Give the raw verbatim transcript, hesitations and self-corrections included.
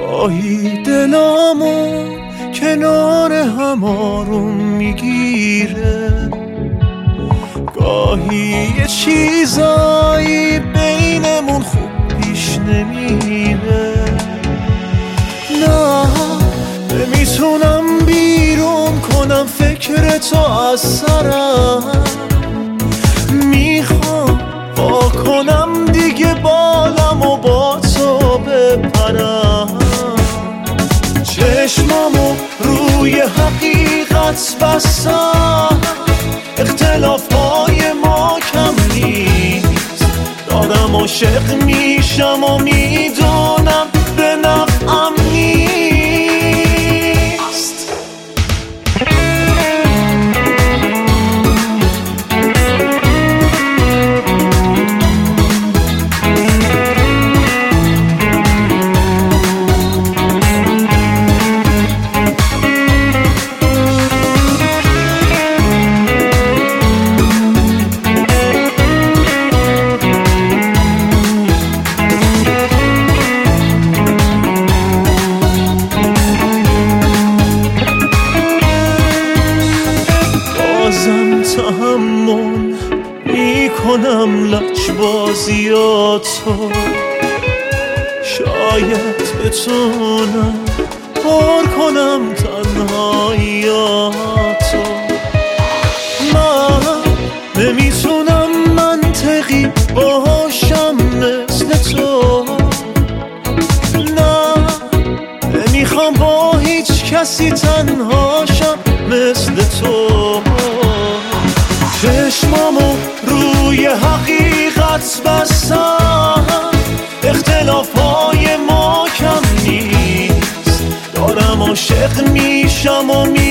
گاهی دلامو کنار هم آروم میگیره، گاهی یه چیزایی بینمون خوب پیش نمیره. نه نمیتونم بیرون کنم فکر تو از سرم، میخوام وا کنم دیگه بالم و با تو بپرم. چشمامو روی حقیقت بستم، اختلافهای ما کم نیست، دارم عاشق میشم و میدونم به نفعم نیست. تحمل میکنم لجبازیاتو، شاید بتونم پر کنم تنهاییاتو. من نمیتونم منطقی باشم مثل تو، نه نمیخوام با هیچ کسی تنهاشم مثل تو. چشمامو روی حقیقت بستم، اختلافهای ما کم نیست، دارم عاشق میشم و می